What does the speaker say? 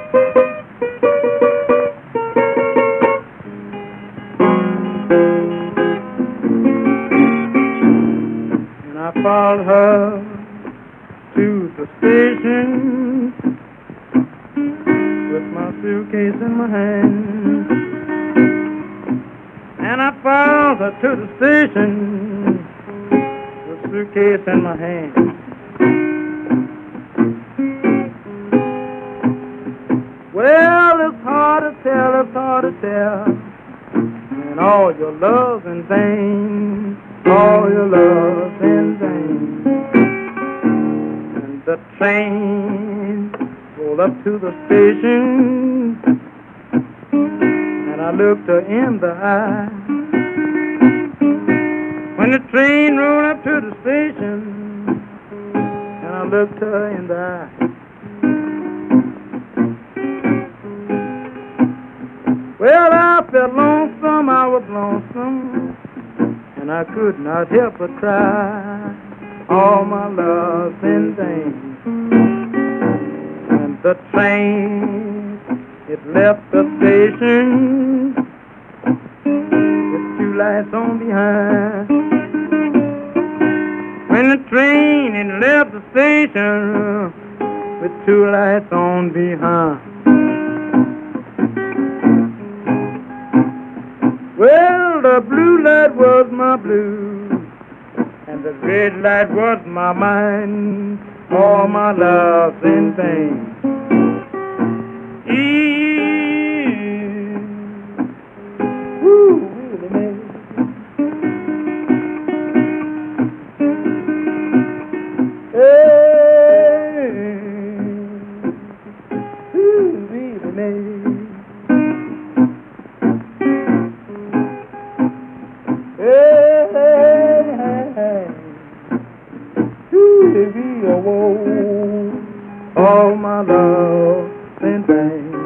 And I followed her to the station with my suitcase in my hand. And I followed her to the station with a suitcase in my hand. Well, it's hard to tell, it's hard to tell. And all your love's in vain, all your love's in vain. And the train rolled up to the station, and I looked her in the eye. When the train rolled up to the station, and I looked her in the eye. Well, I felt lonesome, I was lonesome, and I could not help but cry. All my love's in vain. And the train, it left the station with two lights on behind. When the train, it left the station with two lights on behind. Well, the blue light was my blue, and the red light was my mind. All my love's in vain. Woo, really, man. Hey, woo, really, man. All my love in vain.